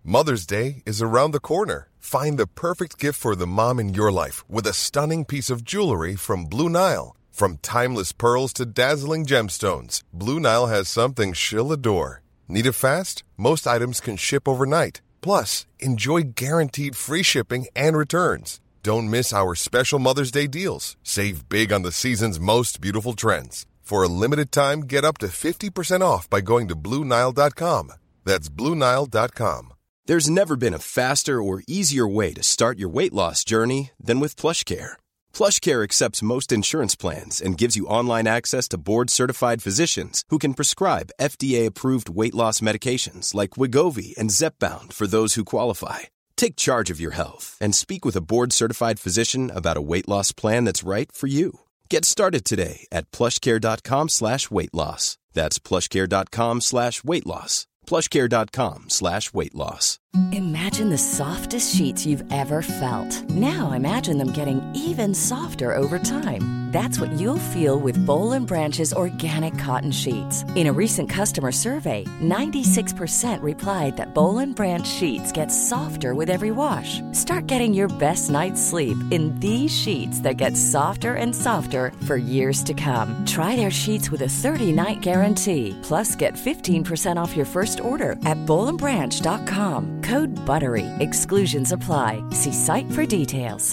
Mother's Day is around the corner. Find the perfect gift for the mom in your life with a stunning piece of jewelry from Blue Nile. From timeless pearls to dazzling gemstones, Blue Nile has something she'll adore. Need it fast? Most items can ship overnight. Plus, enjoy guaranteed free shipping and returns. Don't miss our special Mother's Day deals. Save big on the season's most beautiful trends. For a limited time, get up to 50% off by going to BlueNile.com. That's BlueNile.com. There's never been a faster or easier way to start your weight loss journey than with PlushCare. PlushCare accepts most insurance plans and gives you online access to board-certified physicians who can prescribe FDA-approved weight loss medications like Wegovy and Zepbound for those who qualify. Take charge of your health and speak with a board-certified physician about a weight loss plan that's right for you. Get started today at plushcare.com/weight loss. That's plushcare.com/weight loss. plushcare.com/weight loss. Imagine the softest sheets you've ever felt. Now imagine them getting even softer over time. That's what you'll feel with Boll & Branch's organic cotton sheets. In a recent customer survey, 96% replied that Boll & Branch sheets get softer with every wash. Start getting your best night's sleep in these sheets that get softer and softer for years to come. Try their sheets with a 30-night guarantee. Plus, get 15% off your first order at bollandbranch.com. Code BUTTERY. Exclusions apply. See site for details.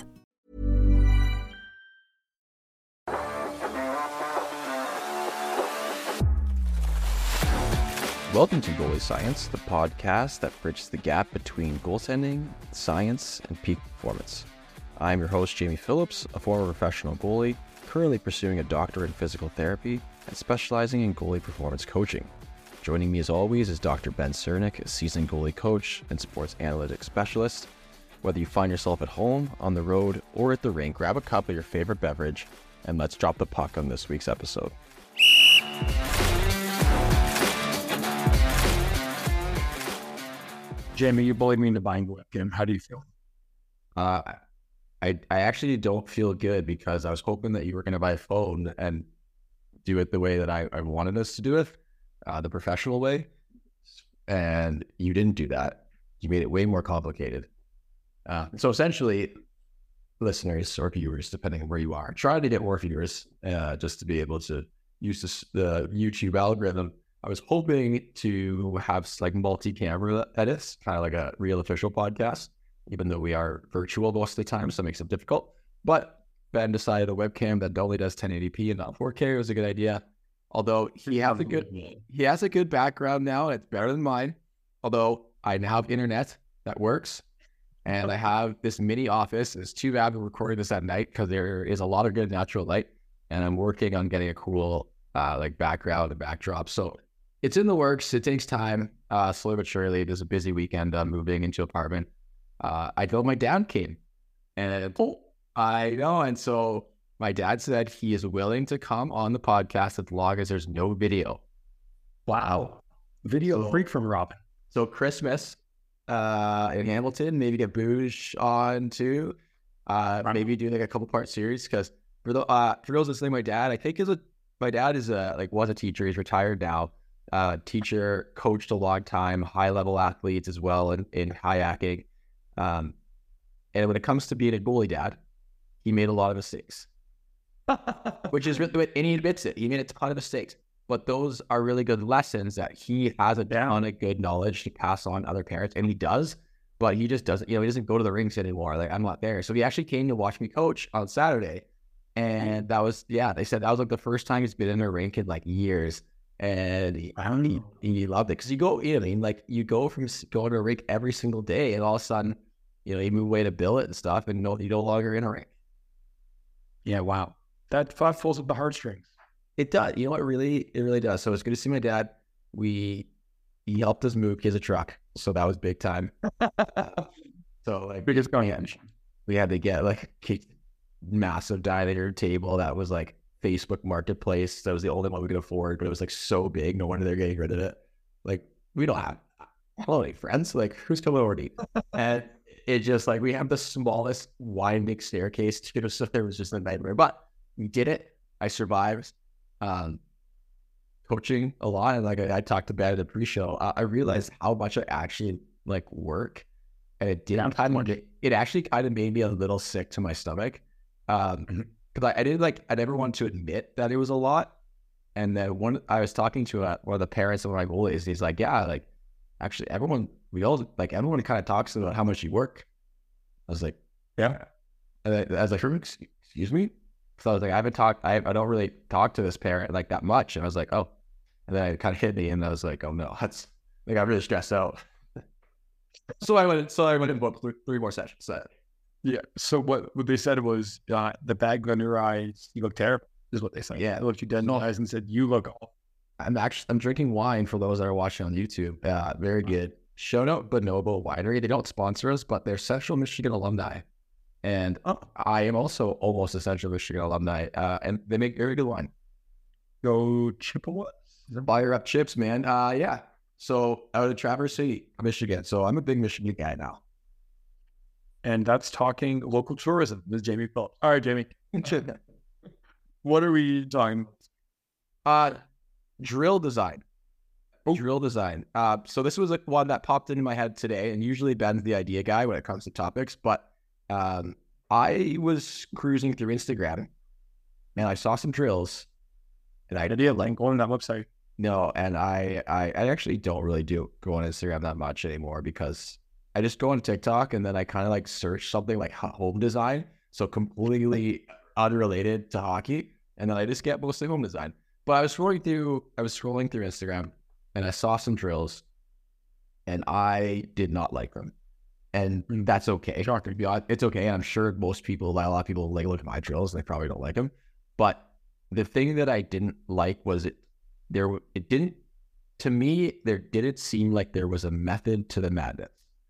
Welcome to Goalie Science, the podcast that bridges the gap between goaltending, science, and peak performance. I'm your host, Jamie Phillips, a former professional goalie, currently pursuing a doctorate in physical therapy and specializing in goalie performance coaching. Joining me as always is Dr. Ben Cernick, a seasoned goalie coach and sports analytics specialist. Whether you find yourself at home, on the road, or at the rink, grab a cup of your favorite beverage and let's drop the puck on this week's episode. Jamie, you bullied me into buying the webcam. How do you feel? I actually don't feel good because I was hoping that you were going to buy a phone and do it the way that I wanted us to do it, the professional way. And you didn't do that. You made it way more complicated. So essentially, listeners or viewers, depending on where you are, try to get more viewers just to be able to use the YouTube algorithm. I was hoping to have like multi-camera edits, kind of like a real official podcast, even though we are virtual most of the time, so it makes it difficult. But Ben decided a webcam that only does 1080p and not 4K was a good idea. Although he has a good background now, and it's better than mine. Although I now have internet that works, and I have this mini office. It's too bad we're recording this at night because there is a lot of good natural light, and I'm working on getting a cool like background and backdrop. So it's in the works. It takes time, slowly but surely. There's a busy weekend moving into apartment. I told my dad came, and I know. And so my dad said he is willing to come on the podcast as long as there's no video. Wow. Video freak from Robin. So Christmas in Hamilton, maybe get Booge on too. Maybe do like a couple part series because for those listening, my dad was a teacher. He's retired now. Teacher, coached a long time, high level athletes as well in kayaking. And when it comes to being a goalie dad, he made a lot of mistakes, which is really, and he admits it. He made a ton of mistakes, but those are really good lessons that he has a ton of good knowledge to pass on to other parents, and he does, but he just doesn't, he doesn't go to the rinks anymore. Like, I'm not there. So he actually came to watch me coach on Saturday. And that was, they said that was like the first time he's been in a rink in like years. And he loved it because you go, you go from going to a rink every single day, and all of a sudden, you move away to billet and stuff, and you're no longer in a rink. Yeah, wow, that pulls up the heartstrings. It does. It really does. So it's good to see my dad. He helped us move. He has a truck, so that was big time. So like biggest going in. We had to get like a massive dining room table that was like Facebook Marketplace. That was the only one we could afford, but it was like so big, no wonder they're getting rid of it. Like, we don't have any friends. Like, who's coming over to eat? And it just like, we have the smallest winding staircase to so there was just a nightmare. But we did it. I survived. Coaching a lot, and like I talked about it in the pre-show, I realized how much I actually like work, and it didn't it actually kind of made me a little sick to my stomach. Because I didn't I never wanted to admit that it was a lot. And then I was talking to one of the parents of my goalies, and he's like, yeah, like actually everyone kind of talks about how much you work. I was like, yeah. And I was like, excuse me? So I was like, I don't really talk to this parent like that much. And I was like, oh. And then it kind of hit me, and I was like, oh no, that's like, I'm really stressed out. So I went and booked 3 more sessions. Yeah. So what they said was the bag under your eyes, you look terrible, is what they said. Yeah. They looked you dead in the eyes and said, you look awful. I'm drinking wine for those that are watching on YouTube. Very good. Shout out Bonobo Winery. They don't sponsor us, but they're Central Michigan alumni. And I am also almost a Central Michigan alumni. And they make very good wine. Go Chippewas. Fire up chips, man. Yeah. So out of Traverse City, Michigan. So I'm a big Michigan guy now. And that's talking local tourism with Jamie Phillips. All right, Jamie. What are we talking about? Drill design. Drill design. So this was one that popped into my head today, and usually Ben's the idea guy when it comes to topics, but I was cruising through Instagram, and I saw some drills, and I didn't like going on that website. No, and I actually don't really go on Instagram that much anymore, because I just go on TikTok, and then I kind of like search something like home design, so completely unrelated to hockey, and then I just get mostly home design. But I was scrolling through Instagram, and I saw some drills, and I did not like them, and that's okay. It's okay. And I'm sure a lot of people like look at my drills, and they probably don't like them. But the thing that I didn't like was there didn't seem like there was a method to the madness.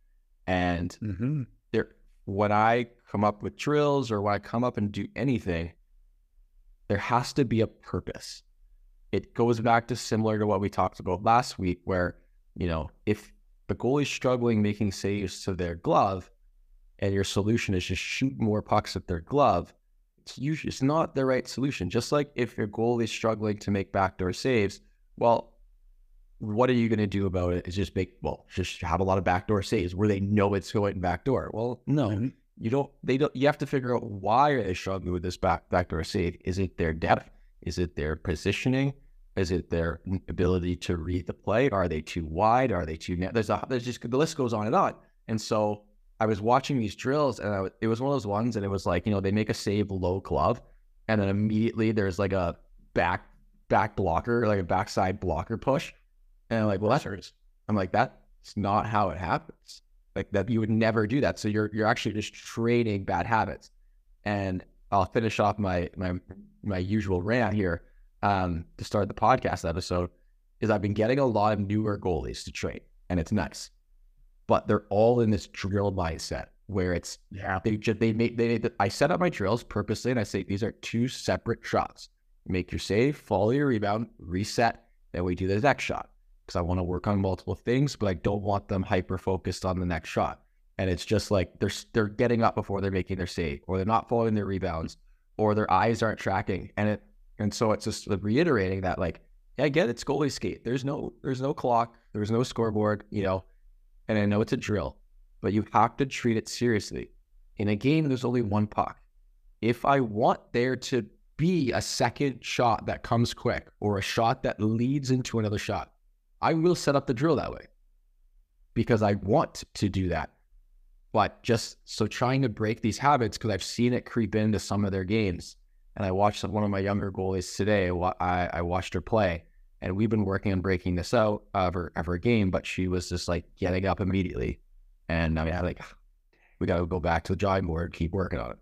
And when I come up with drills, or when I come up and do anything, there has to be a purpose. It goes back to similar to what we talked about last week, where, if the goalie's struggling making saves to their glove, and your solution is just shoot more pucks at their glove, it's not the right solution. Just like if your goalie is struggling to make backdoor saves, well, what are you going to do about it? Is just have a lot of backdoor saves where they know it's going backdoor. Well, no, you don't. You have to figure out, why are they struggling with this backdoor save? Is it their depth? Is it their positioning? Is it their ability to read the play? Are they too wide? Are they too there's just, the list goes on and on. And so I was watching these drills, and it was one of those ones, and it was like, they make a save low glove, and then immediately there's like a back blocker, like a backside blocker push. And I'm like, well, that hurts. I'm like, that's not how it happens. Like, that you would never do that. So you're actually just trading bad habits. And I'll finish off my usual rant here to start the podcast episode, is I've been getting a lot of newer goalies to train, and it's nice, but they're all in this drill mindset where it's, I set up my drills purposely, and I say, these are 2 separate shots. Make your save, follow your rebound, reset, then we do the next shot. Because I want to work on multiple things, but I don't want them hyper-focused on the next shot. And it's just like they're getting up before they're making their save, or they're not following their rebounds, or their eyes aren't tracking. And so it's just reiterating that, like, yeah, I get it's goalie skate. There's no clock, there's no scoreboard, and I know it's a drill, but you have to treat it seriously. In a game, there's only one puck. If I want there to be a second shot that comes quick, or a shot that leads into another shot, I will set up the drill that way, because I want to do that. But just so trying to break these habits, because I've seen it creep into some of their games. And I watched one of my younger goalies today. I watched her play, and we've been working on breaking this out of her game, but she was just like getting up immediately. And I mean, we got to go back to the drawing board, keep working on it.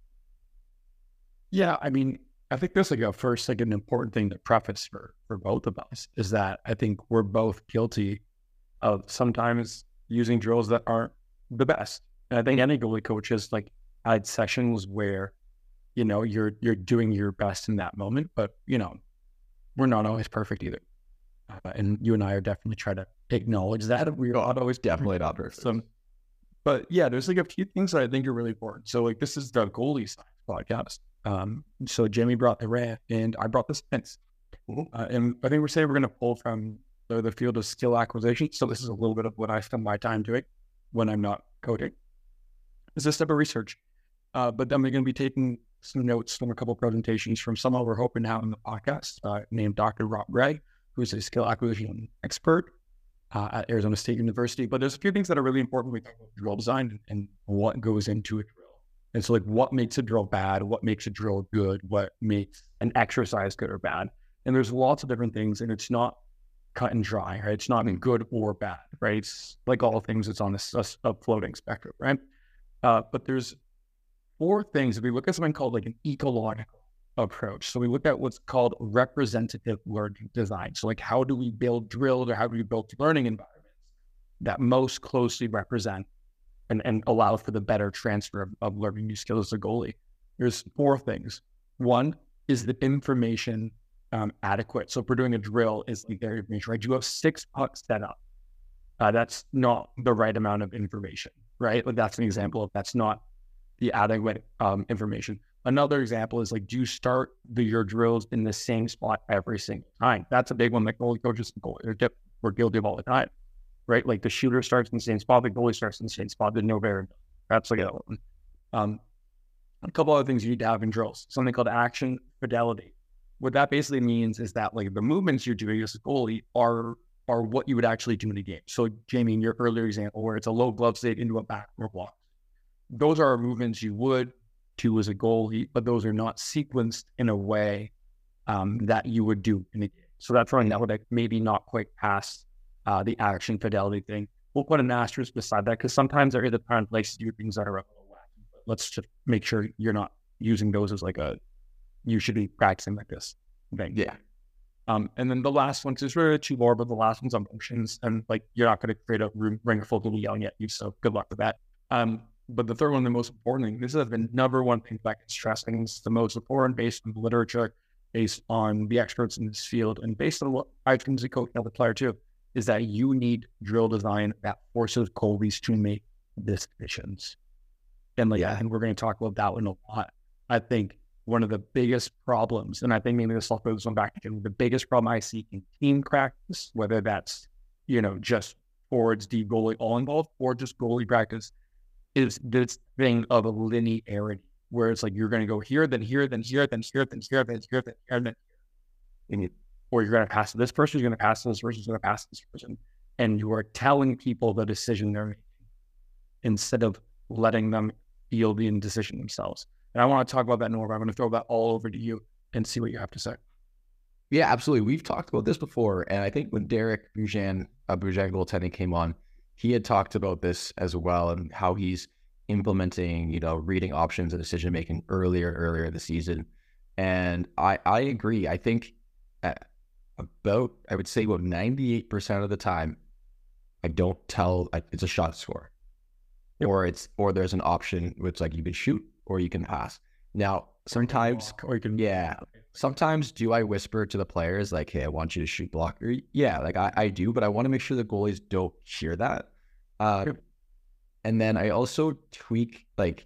Yeah, I mean, I think there's an important thing to preface for both of us is that I think we're both guilty of sometimes using drills that aren't the best. And I think any goalie coach has had sessions where, you're doing your best in that moment, but we're not always perfect either. And you and I are definitely trying to acknowledge that. We're not always definitely not perfect. But yeah, there's a few things that I think are really important. So this is the goalie science podcast. So Jamie brought the rant, and I brought the science. And I think we're going to pull from the field of skill acquisition. So this is a little bit of what I spend my time doing when I'm not coding. It's a step of research. But then we're going to be taking some notes from a couple of presentations from someone we're hoping to have in the podcast named Dr. Rob Gray, who's a skill acquisition expert at Arizona State University. But there's a few things that are really important when we talk about drill design and what goes into a drill. And so like what makes a drill bad, what makes a drill good, what makes an exercise good or bad. And there's lots of different things, and it's not cut and dry, right? It's not good or bad, right? It's like all things, it's on a floating spectrum, right? But there's 4 things. If we look at something called like an ecological approach. So we look at what's called representative learning design. So like how do we build drills or how do we build learning environments that most closely represent and allow for the better transfer of learning new skills as a goalie? There's 4 things. One is the information adequate. So if we're doing a drill, is like their information, right? You have 6 pucks set up. That's not the right amount of information, right? Like that's an example of that's not the adequate information. Another example is like, do you start your drills in the same spot every single time? That's a big one that goalie coaches we're guilty of all the time, right? Like the shooter starts in the same spot, the goalie starts in the same spot. There's no variable. That's like one. A couple other things you need to have in drills, something called action fidelity. What that basically means is that like the movements you're doing as a goalie are what you would actually do in a game. So Jamie, in your earlier example, where it's a low glove save into a backward walk, those are movements you would do as a goalie, but those are not sequenced in a way that you would do in a game. So that's running that would maybe not quite pass the action fidelity thing. We'll put an asterisk beside that because sometimes there is a time and place to do things that are a little wacky. But let's just make sure you're not using those as like you should be practicing like this thing. Yeah. And then the last one, there's really 2 more, but the last one's on motions. And like, you're not going to create a ring full of yelling at you. So good luck with that. But the third one, the most important thing, this is the number one thing that I can stress, and it's the most important based on the literature, based on the experts in this field, and based on what I've been coaching as a player too, is that you need drill design that forces goalies to make decisions. And like, and we're going to talk about that one a lot. I think one of the biggest problems, and I think maybe this will throw this one back again, the biggest problem I see in team practice, whether that's, just forwards, D, goalie, all involved, or just goalie practice, is this thing of a linearity where it's like you're going to go here, then here, then here, then here, then here, then here, then here, then here. Or you're going to pass to this person, you're going to pass to this person, you're going to pass to this person. And you are telling people the decision they're making instead of letting them feel the indecision themselves. And I want to talk about that more, but I'm going to throw that all over to you and see what you have to say. Yeah, absolutely. We've talked about this before. And I think when Derek Boujan Goaltending came on, he had talked about this as well and how he's implementing, reading options and decision-making earlier in the season. And I agree. I think I would say about 98% of the time, I don't tell it's a shot score. Yep. Or there's an option which like you can shoot or you can pass. Now, sometimes, sometimes do I whisper to the players like, hey, I want you to shoot block? Or, yeah, like I do, but I want to make sure the goalies don't hear that. And then I also tweak, like,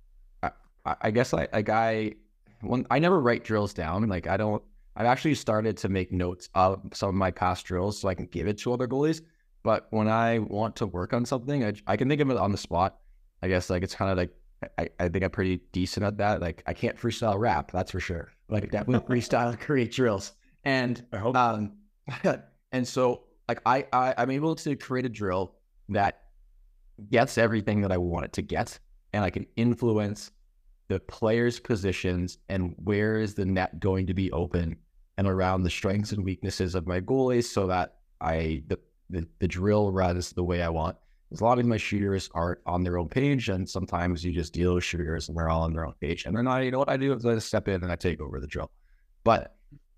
I guess I never write drills down. Like I've actually started to make notes of some of my past drills so I can give it to other goalies. But when I want to work on something, I can think of it on the spot. I guess like it's kind of like, I think I'm pretty decent at that. Like I can't freestyle rap, that's for sure. Like definitely freestyle create drills. And I hope and so like I'm able to create a drill that gets everything that I want it to get, and I can influence the players' positions and where is the net going to be open and around the strengths and weaknesses of my goalies so that the drill runs the way I want. As long as my shooters aren't on their own page, and sometimes you just deal with shooters and they're all on their own page. And then what I do is I step in and I take over the drill. But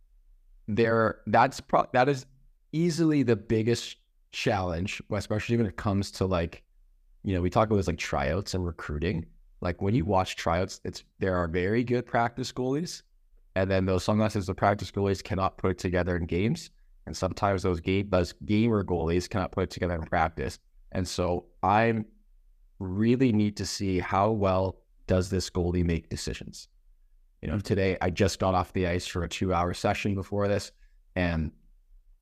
that is easily the biggest challenge, especially when it comes to like, we talk about this like tryouts and recruiting. Like when you watch tryouts, there are very good practice goalies, and then sometimes the practice goalies cannot put it together in games, and sometimes those gamer goalies cannot put it together in practice. And so I really need to see how well does this goalie make decisions. Today I just got off the ice for a 2-hour session before this, and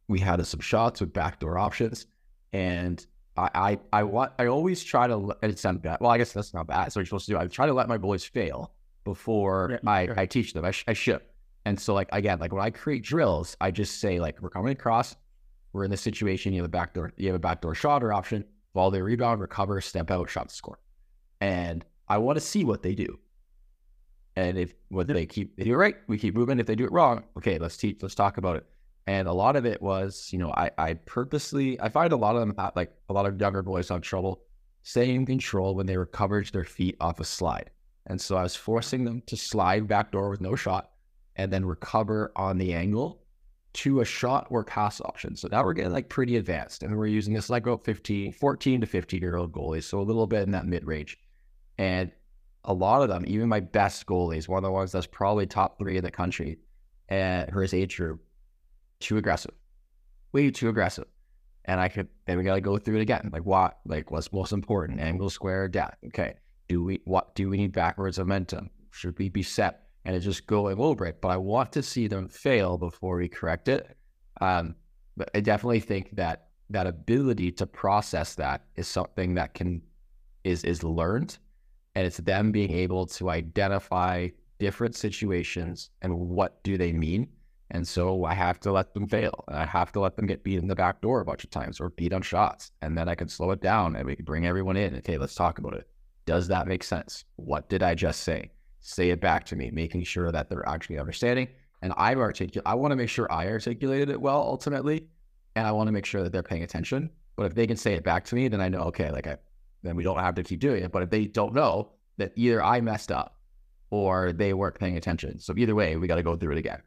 we had some shots with backdoor options, and I always try to, and it sounds bad. Well, I guess that's not bad. That's what you're supposed to do. I try to let my boys fail before I teach them. I should. And so, like, again, like when I create drills, I just say, like, we're coming across, we're in this situation, you have a backdoor shot or option, volley, rebound, recover, step out, shot to score. And I want to see what they do. And if they do it right, we keep moving. If they do it wrong, okay, let's talk about it. And a lot of it was, you know, I find a lot of them, like a lot of younger boys have trouble staying in control when they recovered their feet off a slide. And so I was forcing them to slide backdoor with no shot and then recover on the angle to a shot or pass option. So now we're getting like pretty advanced, and we're using this like about 14 to 15-year-old goalies. So a little bit in that mid-range. And a lot of them, even my best goalies, one of the ones that's probably top 3 in the country for his age group, too aggressive, way too aggressive. And then we got to go through it again. Like what, like what's most important? Angle, square, depth. Okay. Do we need backwards momentum? Should we be set? And it's just going over it. But I want to see them fail before we correct it. But I definitely think that ability to process that is something that is learned. And it's them being able to identify different situations and what do they mean. And so I have to let them fail. And I have to let them get beat in the back door a bunch of times or beat on shots. And then I can slow it down and we can bring everyone in. Okay, let's talk about it. Does that make sense? What did I just say? Say it back to me, making sure that they're actually understanding. And I want to make sure I articulated it well ultimately. And I want to make sure that they're paying attention. But if they can say it back to me, then I know, okay, then we don't have to keep doing it. But if they don't know, that either I messed up or they weren't paying attention. So either way, we got to go through it again.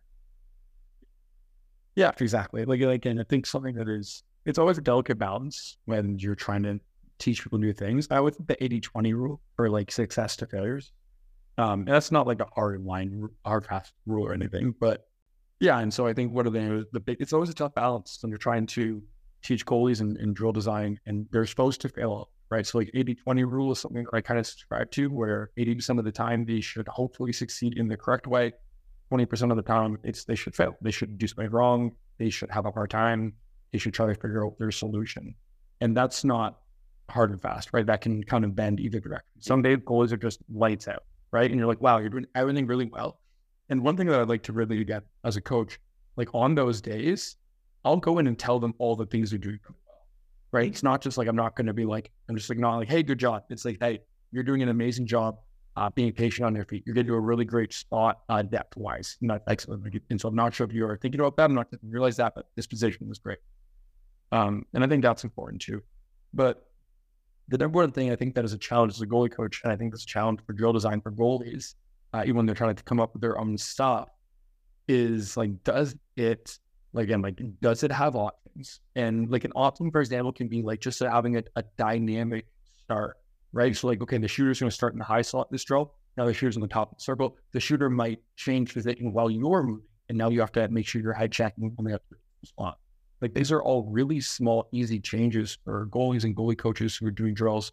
Yeah, exactly. Like, and I think something that it's always a delicate balance when you're trying to teach people new things. I would think the 80-20 rule for like success to failures. And that's not like a hard fast rule or anything, but yeah. And so I think it's always a tough balance when you're trying to teach goalies and drill design, and they're supposed to fail, right? So like 80-20 rule is something that I kind of subscribe to, where 80% of the time they should hopefully succeed in the correct way. 20% of the time they should fail. They should do something wrong. They should have a hard time. They should try to figure out their solution. And that's not hard and fast, right? That can kind of bend either direction. Some days goalies are just lights out, right? And you're like, wow, you're doing everything really well. And one thing that I'd like to really get as a coach, like on those days, I'll go in and tell them all the things they're doing really well, right? It's not just like, I'm not going to be like, I'm just like, not like, hey, good job. It's like, hey, you're doing an amazing job being patient on your feet. You're getting to a really great spot depth-wise. Not excellent. And so I'm not sure if you're thinking about that. I'm not going to realize that, but this position was great. And I think that's important too. But the number one thing I think that is a challenge as a goalie coach, and I think that's a challenge for drill design for goalies, even when they're trying to come up with their own stuff, is like, does it have options? And like an option, for example, can be like just having a dynamic start, right? So like, okay, the shooter's going to start in the high slot this drill. Now the shooter's on the top of the circle. The shooter might change position while you're moving, and now you have to make sure you're head checking coming up to the spot. Like these are all really small, easy changes for goalies and goalie coaches who are doing drills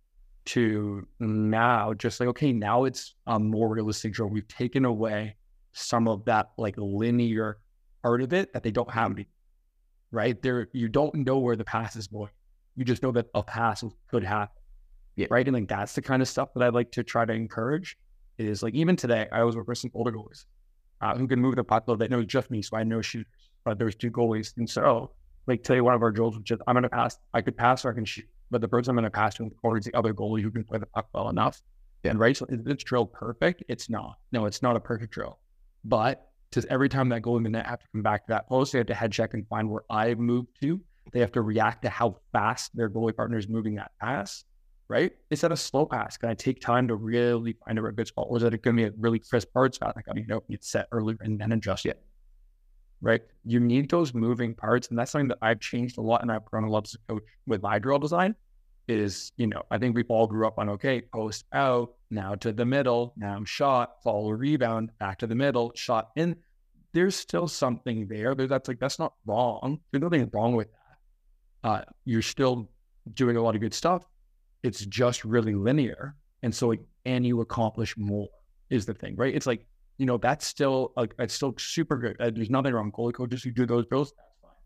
to now just like, okay, now it's a more realistic drill. We've taken away some of that like linear part of it that they don't have, right? You don't know where the pass is going. You just know that a pass could happen, right? And like that's the kind of stuff that I like to try to encourage. Is like even today, I was with some older goalies who can move the puck a little bit. No, it's just me, so I had no shooters. But there was 2 goalies. And so, like, tell you one of our drills, which is I'm going to pass. I could pass or I can shoot. But the person I'm going to pass to in the corner is the other goalie who can play the puck well enough. And right, so is this drill perfect? It's not. No, it's not a perfect drill. But just every time that goalie in the net have to come back to that post, they have to head check and find where I've moved to. They have to react to how fast their goalie partner is moving that pass, right? Is that a slow pass? Can I take time to really find a good spot? Or is it going to be a really crisp hard spot? Like, get set earlier and then adjust it. Right? You need those moving parts. And that's something that I've changed a lot and I've grown a lot as a coach with my drill design is, I think we all grew up on, okay, post out, now to the middle, now shot, follow rebound, back to the middle, shot in. There's still something there. That's not wrong. There's nothing wrong with that. You're still doing a lot of good stuff. It's just really linear. And so, and you accomplish more is the thing, right? It's like, that's still, it's still super good. There's nothing wrong. Goalie coaches who do those drills, that's fine.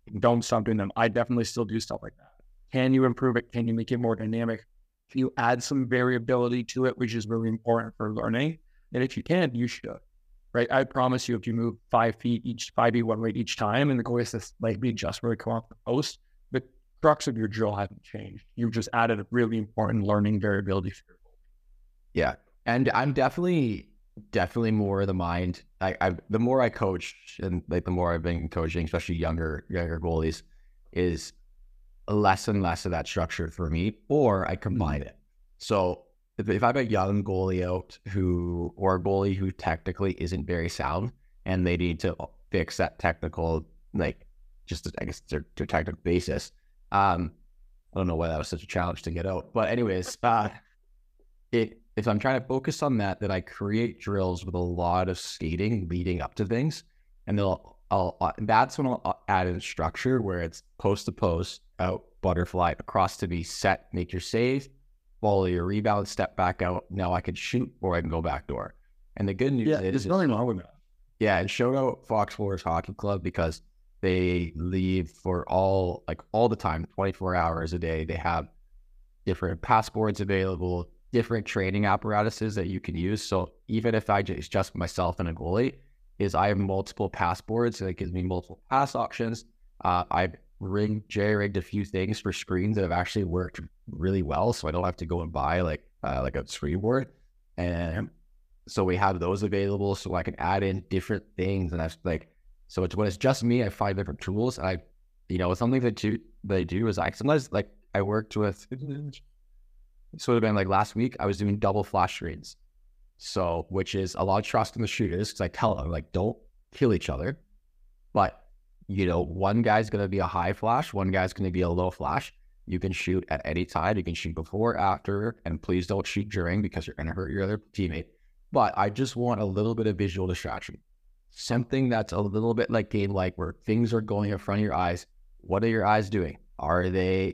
Don't stop doing them. I definitely still do stuff like that. Can you improve it? Can you make it more dynamic? Can you add some variability to it, which is really important for learning? And if you can, you should, right? I promise you, if you move 5 feet one weight each time, and the goal is to like be adjust where we come off the post, the crux of your drill hasn't changed. You've just added a really important learning variability for your goal. Yeah. And I'm definitely more of the mind. The more I coach and like the more I've been coaching, especially younger goalies, is less and less of that structure for me, or I combine it. So if I have a young goalie out or a goalie who technically isn't very sound and they need to fix that technical, like just I guess their technical basis. I don't know why that was such a challenge to get out, but anyways, if I'm trying to focus on that, then I create drills with a lot of skating leading up to things, and that's when I'll add in structure where it's post to post, out, butterfly, across to be set, make your save, follow your rebound, step back out. Now I can shoot or I can go backdoor. And the good news is there's nothing wrong with that. Yeah, and shout out Fox Forest Hockey Club because they leave for all the time, 24 hours a day. They have different passports available, different training apparatuses that you can use. So even if I just myself and a goalie, I have multiple passports and it gives me multiple pass options. I've jerry-rigged a few things for screens that have actually worked really well, so I don't have to go and buy like a screen board. And so we have those available, so I can add in different things. And so when it's just me, I find different tools. And something that I do is I sometimes I worked with. So it would have been like last week, I was doing double flash screens. So, which is a lot of trust in the shooters because I tell them, don't kill each other. But, one guy's going to be a high flash, one guy's going to be a low flash. You can shoot at any time. You can shoot before, after, and please don't shoot during because you're going to hurt your other teammate. But I just want a little bit of visual distraction. Something that's a little bit like game-like where things are going in front of your eyes. What are your eyes doing? Are they,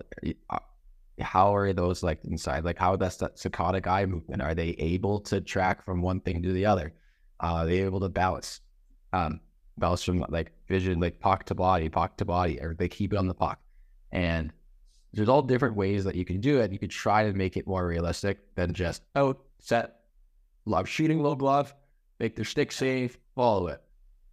how are those inside? How that's that saccadic eye movement? Are they able to track from one thing to the other? Are they able to balance from vision, puck to body, or they keep it on the puck? And there's all different ways that you can do it. You could try to make it more realistic than just set, love shooting low glove, make their stick safe, follow it.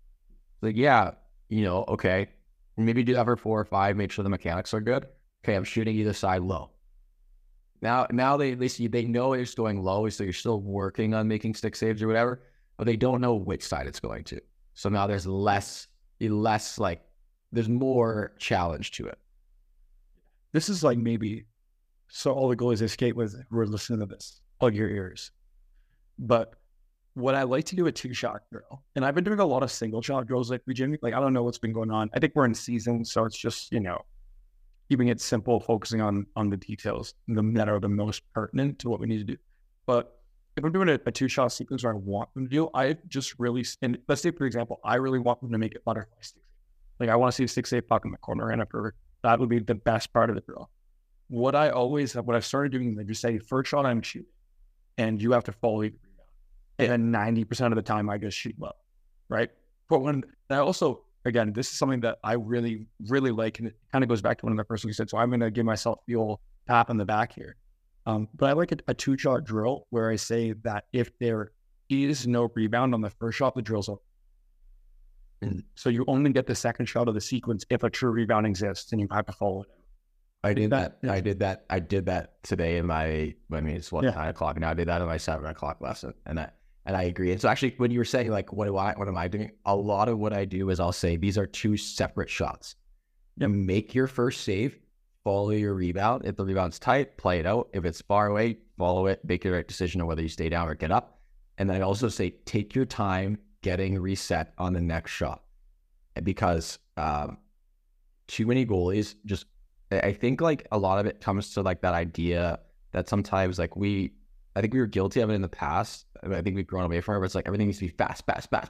Okay, maybe do that for 4 or 5, make sure the mechanics are good. Okay, I'm shooting either side low. Now they see, they know it's going low, so you're still working on making stick saves or whatever, but they don't know which side it's going to. So now there's there's more challenge to it. This is so all the goalies I skate with who are listening to this, plug your ears. But what I like to do a 2-shot drill, and I've been doing a lot of single shot drills lately, Jimmy. I don't know what's been going on. I think we're in season, so it's just, keeping it simple, focusing on the details that are the most pertinent to what we need to do. But if I'm doing a 2-shot sequence where I want them to do, I just really, and let's say, for example, I really want them to make it butterfly stick safe. I want to see a stick safe puck in the corner, and that would be the best part of the drill. What I started doing, they just say, first shot I'm shooting, and you have to follow the rebound. And then 90% of the time I just shoot low, right? But I also, again, this is something that I really, really like, and it kind of goes back to one of the first things you said, so I'm going to give myself the old pat on the back here. But I like a 2-shot drill where I say that if there is no rebound on the first shot, the drill's over. So you only get the second shot of the sequence if a true rebound exists, and you have to follow it. I did that. I did that today in it's 9 o'clock now. I did that in my 7 o'clock lesson, and I agree. And so actually, when you were saying what am I doing? A lot of what I do is I'll say these are 2 separate shots. Yep. Make your first save, follow your rebound. If the rebound's tight, play it out. If it's far away, follow it. Make the right decision on whether you stay down or get up. And then I also say take your time getting reset on the next shot, because too many goalies just. I think a lot of it comes to that idea that sometimes I think we were guilty of it in the past. I think we've grown away from it. Where it's everything needs to be fast.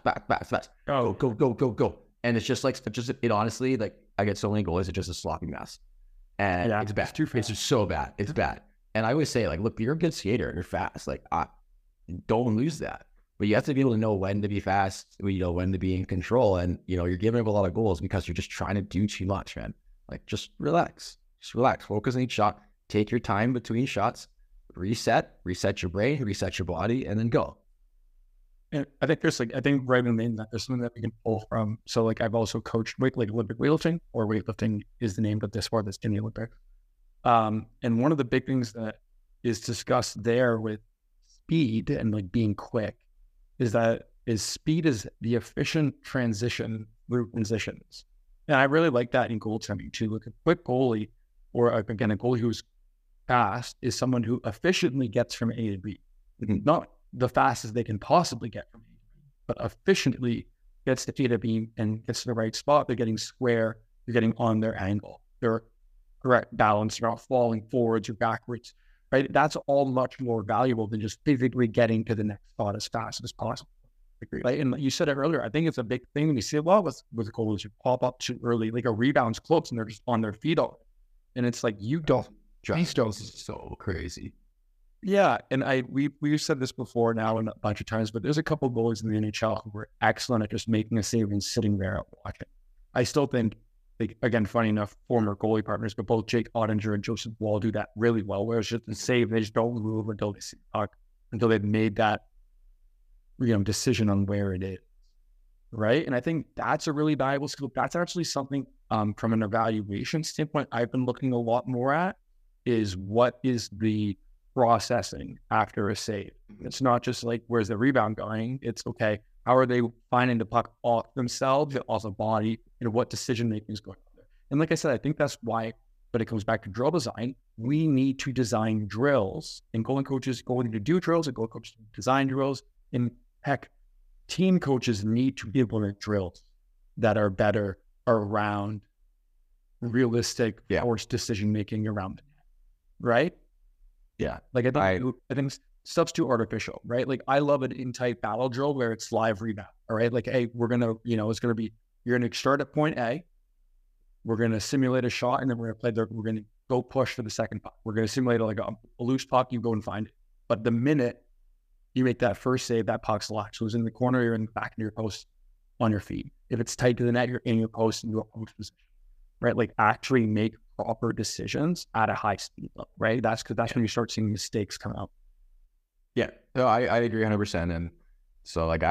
Go. And it's just it honestly, I get so many goalies, it's just a sloppy mess. And it's bad. It's just so bad. It's bad. And I always say look, you're a good skater and you're fast. Don't lose that. But you have to be able to know when to be fast, when to be in control. And, you're giving up a lot of goals because you're just trying to do too much, man. Like, just relax. Focus on each shot. Take your time between shots. Reset your brain, reset your body, and then go. And I think right in the main that there's something that we can pull from. So like I've also coached Olympic weightlifting, or weightlifting is the name of this sport that's in the Olympics. And one of the big things that is discussed there with speed and like being quick is speed is the efficient transition through transitions. And I really like that in goaltending too. Like a quick goalie, or again, a goalie who's fast is someone who efficiently gets from A to B. Not the fastest they can possibly get from A to B, but efficiently gets to A to B and gets to the right spot. They're getting square, they're getting on their angle, they're correct balance, they're not falling forwards or backwards, right? That's all much more valuable than just physically getting to the next spot as fast as possible. Right? And you said it earlier, I think it's a big thing. We see a lot with goalies who pop up too early, like a rebound's close and they're just on their feet all. And it's like, you don't. This is so crazy. Yeah, and we've said this before now and a bunch of times, but there's a couple of goalies in the NHL who were excellent at just making a save and sitting there watching. I still think, like, again, funny enough, former goalie partners, but both Jake Ottinger and Joseph Woll do that really well, where it's just a save, they just don't move until they see the puck, until they've made that decision on where it is, right? And I think that's a really valuable skill. That's actually something from an evaluation standpoint I've been looking a lot more at, is what is the processing after a save. It's not just like, where's the rebound going? It's, okay, how are they finding the puck off themselves, off the body, and what decision-making is going on there? And like I said, I think that's why, but it comes back to drill design, we need to design drills, and goalie coaches going to do drills, and goalie coaches design drills, and heck, team coaches need to implement drills that are better around realistic force decision-making around the net, right? Yeah. Like I think stuff's too artificial, right? Like I love an in-tight battle drill where it's live rebound, all right? Like, hey, we're going to, it's going to be, you're going to start at point A, we're going to simulate a shot, and then we're going to go push for the second puck. We're going to simulate like a loose puck, you go and find it. But the minute you make that first save, that puck's locked. So it's in the corner, you're in the back of your post on your feet. If it's tight to the net, you're in your post and your post position, right? Like actually make proper decisions at a high speed level, right? That's when you start seeing mistakes come out. Yeah, no, I agree 100%. And so like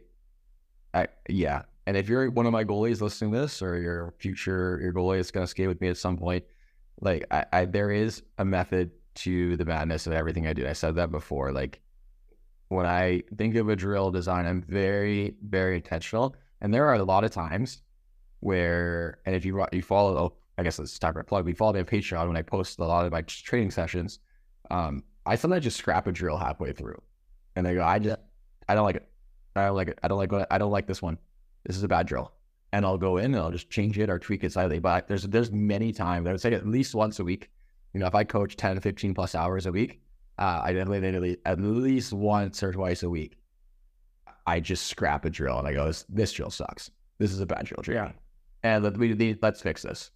and if you're one of my goalies listening to this, or your goalie is going to skate with me at some point, like there is a method to the madness of everything I do. I said that before. Like when I think of a drill design, I'm very, very intentional. And there are a lot of times where, and if you follow, I guess it's time for a plug, we follow me on Patreon when I post a lot of my training sessions. I sometimes just scrap a drill halfway through, and I go, I don't like it. I don't like this one. This is a bad drill. And I'll go in and I'll just change it or tweak it slightly. But there's many times, I would say at least once a week, if I coach 10, 15 plus hours a week, I definitely at least once or twice a week, I just scrap a drill and I go, this drill sucks. This is a bad drill. Yeah. And let's fix this.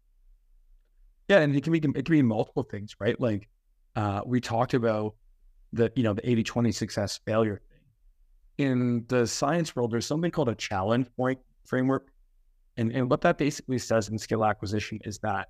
Yeah. And it can be multiple things, right? Like we talked about the 80-20 success failure thing. In the science world, there's something called a challenge point framework. And what that basically says in skill acquisition is that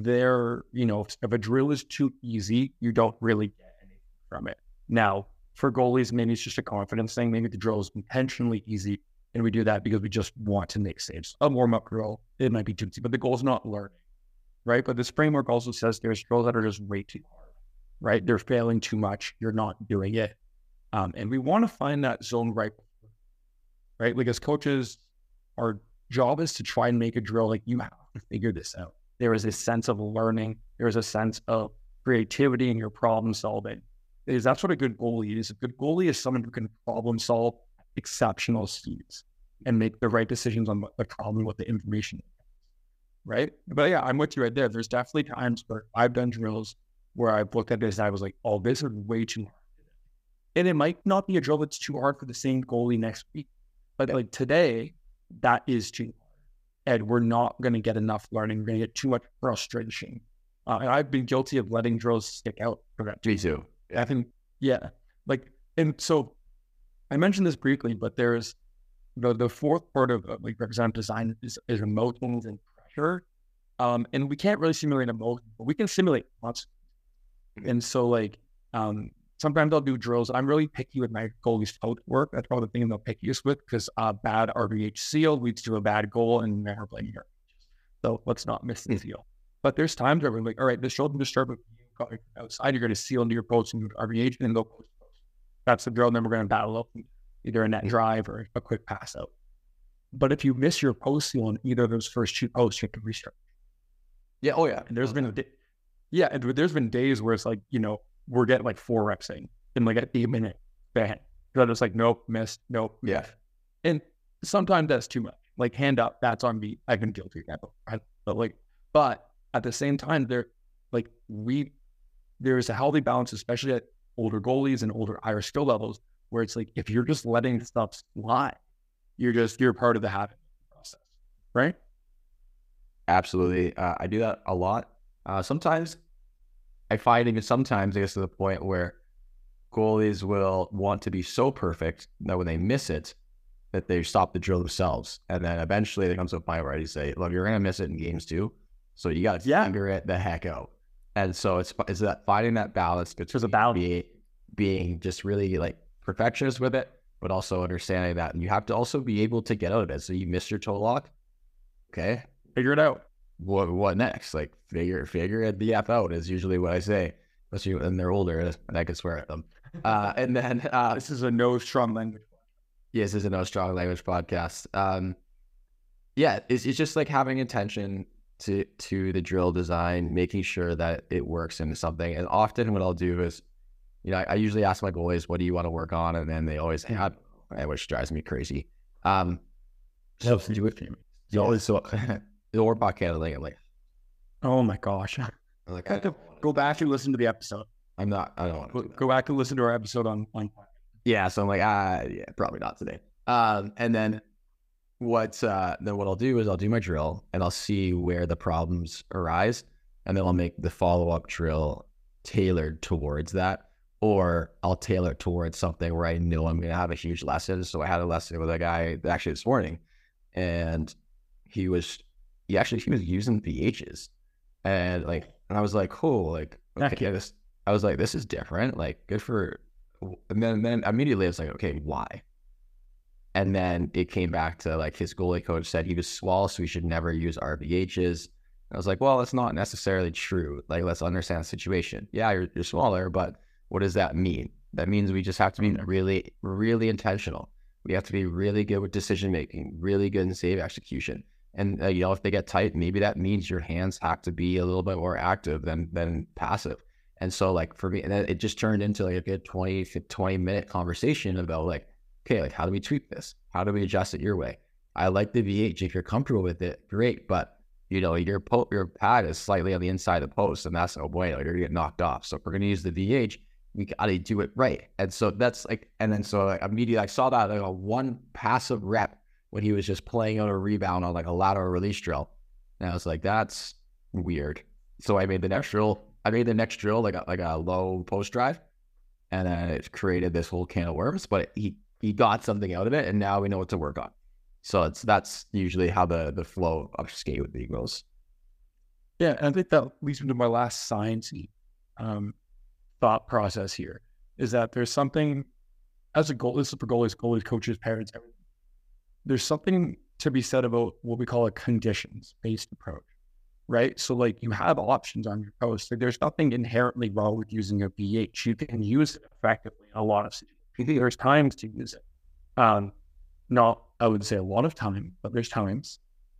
if a drill is too easy, you don't really get anything from it. Now, for goalies, maybe it's just a confidence thing. Maybe the drill is intentionally easy, and we do that because we just want to make saves. A warm-up drill, it might be too easy, but the goal is not learning, right? But this framework also says there's drills that are just way too hard, right? They're failing too much. You're not doing it. And we want to find that zone right? Like as coaches, our job is to try and make a drill like you have to figure this out. There is a sense of learning. There is a sense of creativity in your problem solving. Because that's what a good goalie is. A good goalie is someone who can problem solve exceptional speeds and make the right decisions on the problem with the information. Right? But yeah, I'm with you right there. There's definitely times where I've done drills where I've looked at this and I was like, oh, this is way too hard. And it might not be a drill that's too hard for the same goalie next week. But like today, that is too hard. And we're not going to get enough learning. We're going to get too much frustration. And I've been guilty of letting drills stick out for that. Me too. I think, yeah. Like, and so I mentioned this briefly, but there's the fourth part of like representative design is emotions and pressure. And we can't really simulate emotions, but we can simulate consequences. And so like sometimes I'll do drills. I'm really picky with my goalie's footwork. That's probably the thing they'll pick us with, because a bad RVH seal leads to a bad goal and never playing here. So let's not miss the seal. But there's times where we're like, all right, this shoulder to start with you coming from outside, you're going to seal into your post and do RVH and then go post. That's the drill. And then we're going to battle up either a net drive or a quick pass out. But if you miss your post seal on either of those first two posts, you have to restart. Yeah. Oh yeah. And there's been there's been days where it's like, you know, we're getting like 4 reps in like an 8-minute bang. So I'm just like, nope, missed, nope. Yeah. And sometimes that's too much. Like hand up, that's on me. I've been guilty of that. But at the same time, there's a healthy balance, especially at older goalies and older higher skill levels, where it's like, if you're just letting stuff slide, you're part of the habit process, right? Absolutely. I do that a lot. Sometimes I find even sometimes it gets to the point where goalies will want to be so perfect that when they miss it, that they stop the drill themselves. And then eventually there comes to a point where you say, look, you're going to miss it in games too. So you got to figure it the heck out. And so it's that finding that balance between being just really like perfectionist with it, but also understanding that you have to also be able to get out of it. So you missed your toe lock. Okay. Figure it out. What next? Like figure it the F out is usually what I say, especially when they're older and I can swear at them. And then this is a no strong language. Yes, this is a no strong language podcast. It's just like having attention to the drill design, making sure that it works into something. And often what I'll do is, you know, I usually ask my goalies, what do you want to work on? And then they always say, which drives me crazy. Or puck handling. I'm like, oh my gosh. I'm like, I have to go back and listen to the episode. I don't want to go back and listen to our episode on. Yeah. So I'm like, probably not today. And then what I'll do is I'll do my drill and I'll see where the problems arise. And then I'll make the follow-up drill tailored towards that, or I'll tailor it towards something where I know I'm going to have a huge lesson. So I had a lesson with a guy actually this morning, and he was using VHs, and I was like, cool, like, okay, this is different, like, good for, and then immediately I was like, okay, why? And then it came back to like his goalie coach said he was small, so he should never use RVHs. I was like, well, that's not necessarily true. Like, let's understand the situation. Yeah, you're smaller, but what does that mean? That means we just have to be really, really intentional. We have to be really good with decision making, really good in save execution. And if they get tight, maybe that means your hands have to be a little bit more active than passive. And so, like, for me, and then it just turned into like a good 20-minute conversation about like, okay, like, how do we tweak this? How do we adjust it your way? I like the VH. If you're comfortable with it, great. But your pad is slightly on the inside of the post, and that's no bueno. You're gonna get knocked off. So if we're gonna use the VH, we gotta do it right. And so that's like, and then so like immediately I saw that like a one passive rep when he was just playing on a rebound on like a lateral release drill, and I was like, that's weird. So I made the next drill. Like a low post drive, and then it created this whole can of worms. But he got something out of it, and now we know what to work on. So that's usually how the flow of skate with me goes. Yeah, and I think that leads me to my last sciencey thought process here, is that there's something, as a goal, this is for goalies, coaches, parents, everything. There's something to be said about what we call a conditions-based approach, right? So like you have options on your post. Like, there's nothing inherently wrong with using a VH. You can use it effectively in a lot of situations. There's times to use it. Not, I would say a lot of time, but there's times,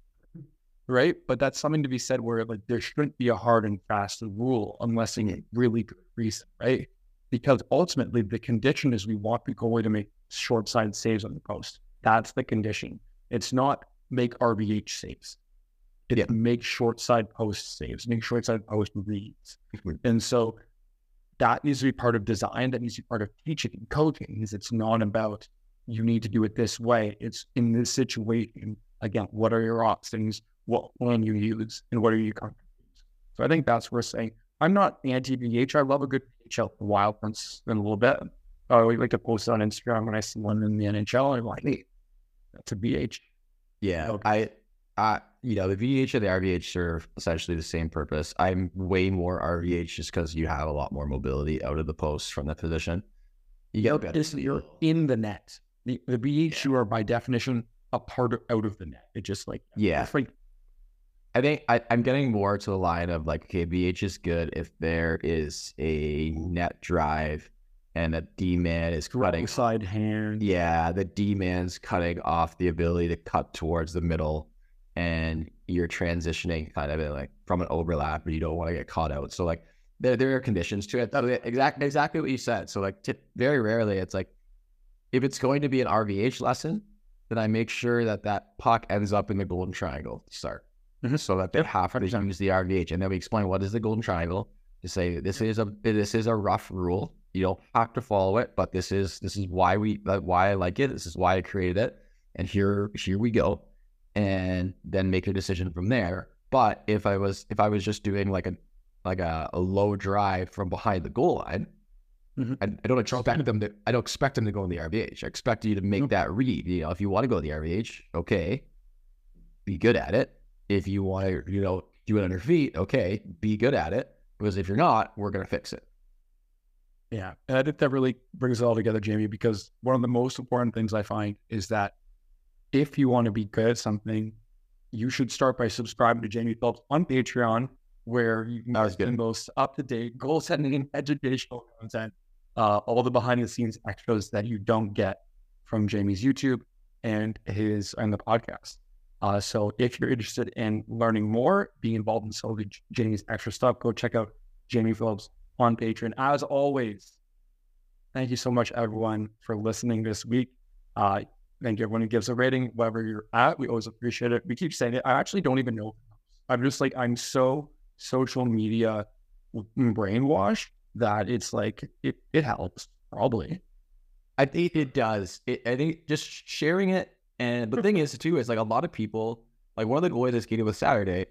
right? But that's something to be said where like there shouldn't be a hard and fast rule unless it's really good reason, right? Because ultimately the condition is we want the goalie to make short-sided saves on the post. That's the condition. It's not make RVH saves. It's make short-side post saves, make short-side post reads. And so that needs to be part of design. That needs to be part of teaching and coaching. Is it's not about you need to do it this way. It's in this situation. Again, what are your options? What plan you use, and what are you comfortable with? So I think that's where saying I'm not anti-VH. I love a good VH out the wild once in a little bit, I like to post on Instagram when I see one in the NHL. I'm like, hey, that's a BH. Yeah, Okay. the VH and the RVH serve essentially the same purpose. I'm way more RVH just because you have a lot more mobility out of the post from that position. You get better. You're in the net. The BH, you are by definition a part out of the net. It just like, Yeah. it's like, I think I'm getting more to the line of like, okay, VH is good if there is a net drive and a D-man is cutting. side hand. Yeah, the D-man's cutting off the ability to cut towards the middle, and you're transitioning kind of like from an overlap, but you don't want to get caught out. So like there are conditions to it. Exactly what you said. So like very rarely it's like, if it's going to be an RVH lesson, then I make sure that puck ends up in the golden triangle to start. So that they have to use the RVH, and then we explain what is the golden triangle to say this is a rough rule. You don't have to follow it, but this is why I like it. This is why I created it, and here we go, and then make a decision from there. But if I was just doing like a low drive from behind the goal line, I don't expect them to. I don't expect them to go in the RVH. I expect you to make that read. If you want to go in the RVH, okay, be good at it. If you want to, do it under feet, okay, be good at it. Because if you're not, we're going to fix it. Yeah. And I think that really brings it all together, Jamie, because one of the most important things I find is that if you want to be good at something, you should start by subscribing to Jamie Phillips on Patreon, where you can get the most up-to-date goal setting and educational content, all the behind-the-scenes extras that you don't get from Jamie's YouTube and the podcast. So if you're interested in learning more, being involved in some of Jamie's extra stuff, go check out Jamie Phillips on Patreon. As always, thank you so much, everyone, for listening this week. Thank you, everyone who gives a rating, wherever you're at. We always appreciate it. We keep saying it. I actually don't even know. I'm so social media brainwashed that it's like, it helps, probably. I think it does. I think just sharing it. And the thing is, too, is like a lot of people, like one of the boys I skated with Saturday,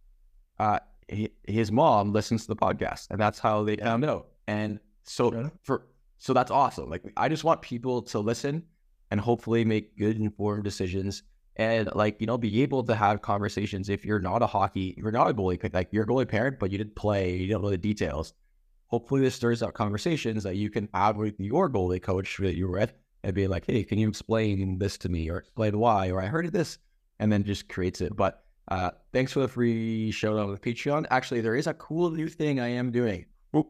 his mom listens to the podcast, and that's how they found out. And so that's awesome. Like, I just want people to listen and hopefully make good, informed decisions, and be able to have conversations. If you're not a goalie, like you're a goalie parent, but you didn't play, you don't know the details. Hopefully, this stirs up conversations that you can have with your goalie coach that you're with. And be like, hey, can you explain this to me, or explain why, or I heard of this, and then just creates it. But thanks for the free shout out with Patreon. Actually, there is a cool new thing I am doing.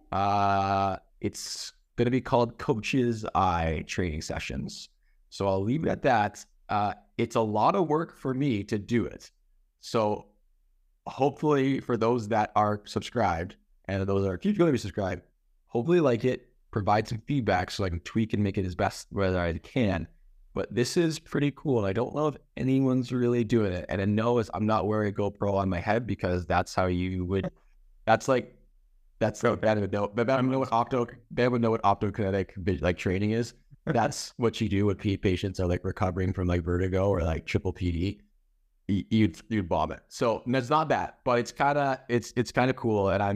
It's going to be called Coach's Eye training sessions. So I'll leave it at that. It's a lot of work for me to do it. So hopefully for those that are subscribed, and those that are going to be subscribed, hopefully like it. Provide some feedback so I can tweak and make it as best whether I can. But this is pretty cool, and I don't know if anyone's really doing it. And I know I'm not wearing a GoPro on my head, because that's how you would. That's Ben would know. But Ben would know what optokinetic like training is. That's what you do when patients are like recovering from like vertigo or like triple PD. You'd vomit. So it's not that, but it's kind of cool, and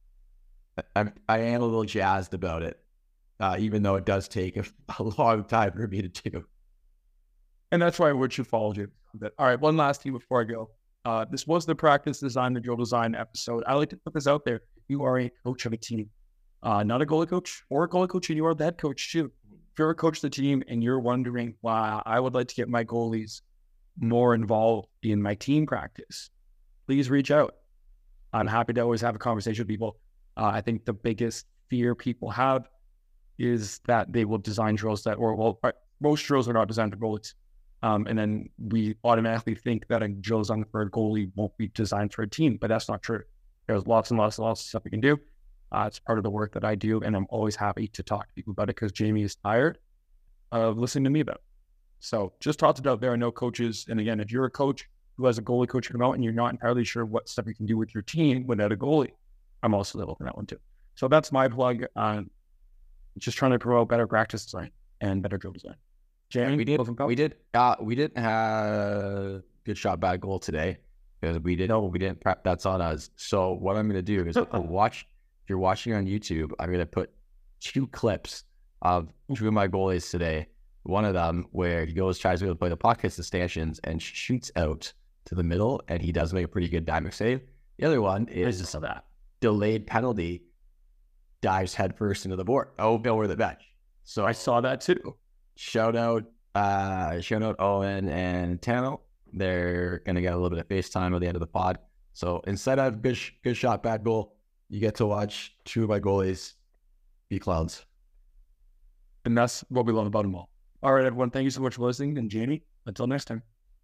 I am a little jazzed about it. Even though it does take a long time for me to do. And that's why I would follow you. All right, one last thing before I go. This was the Practice Design, the Drill Design episode. I like to put this out there. If you are a coach of a team, not a goalie coach, or a goalie coach, and you are the head coach too. If you're a coach of the team and you're wondering, wow, I would like to get my goalies more involved in my team practice, please reach out. I'm happy to always have a conversation with people. I think the biggest fear people have is that they will design drills most drills are not designed for goalies. And then we automatically think that a drill designed for a goalie won't be designed for a team, but that's not true. There's lots and lots and lots of stuff we can do. It's part of the work that I do, and I'm always happy to talk to people about it, because Jamie is tired of listening to me about it. So just toss it out there. I know coaches, and again, if you're a coach who has a goalie coach come out and you're not entirely sure what stuff you can do with your team without a goalie, I'm also looking for that one too. So that's my plug on just trying to promote better practice design and better drill design. Jamie, we didn't have good shot, bad goal today, because we didn't prep. That's on us. So what I'm going to do is if you're watching on YouTube, I'm going to put 2 clips of two of my goalies today. One of them where he tries to play the puck, hits the stanchions, and shoots out to the middle, and he does make a pretty good diving save. The other one is just that delayed penalty, dives headfirst into the board over the bench. So I saw that too. Shout out Owen and Tano. They're gonna get a little bit of FaceTime at the end of the pod. So instead of good shot, bad goal, you get to watch two of my goalies be clowns. And that's what we love about them all. All right, everyone. Thank you so much for listening. And Jamie, until next time.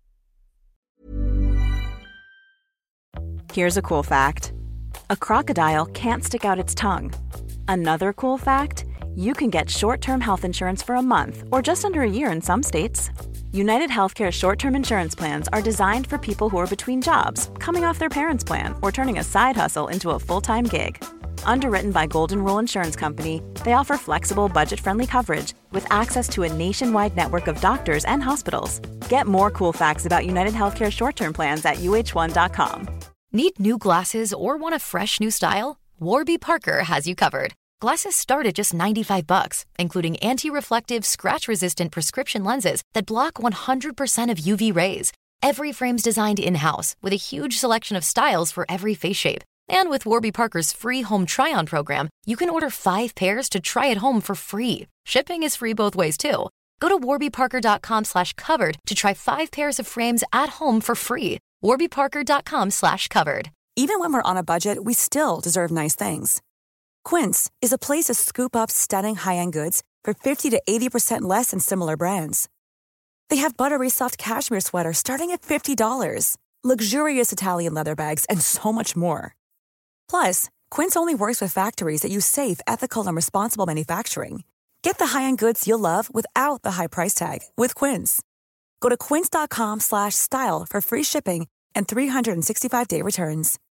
Here's a cool fact. A crocodile can't stick out its tongue. Another cool fact, you can get short-term health insurance for a month or just under a year in some states. United Healthcare short-term insurance plans are designed for people who are between jobs, coming off their parents' plan, or turning a side hustle into a full-time gig. Underwritten by Golden Rule Insurance Company, they offer flexible, budget-friendly coverage with access to a nationwide network of doctors and hospitals. Get more cool facts about United Healthcare short-term plans at uh1.com. Need new glasses or want a fresh new style? Warby Parker has you covered. Glasses start at just $95, including anti-reflective, scratch-resistant prescription lenses that block 100% of UV rays. Every frame's designed in-house with a huge selection of styles for every face shape. And with Warby Parker's free home try-on program, you can order 5 pairs to try at home for free. Shipping is free both ways, too. Go to warbyparker.com/covered to try 5 pairs of frames at home for free. warbyparker.com/covered. Even when we're on a budget, we still deserve nice things. Quince is a place to scoop up stunning high-end goods for 50 to 80% less than similar brands. They have buttery soft cashmere sweaters starting at $50, luxurious Italian leather bags, and so much more. Plus, Quince only works with factories that use safe, ethical, and responsible manufacturing. Get the high-end goods you'll love without the high price tag with Quince. Go to quince.com/style for free shipping and 365-day returns.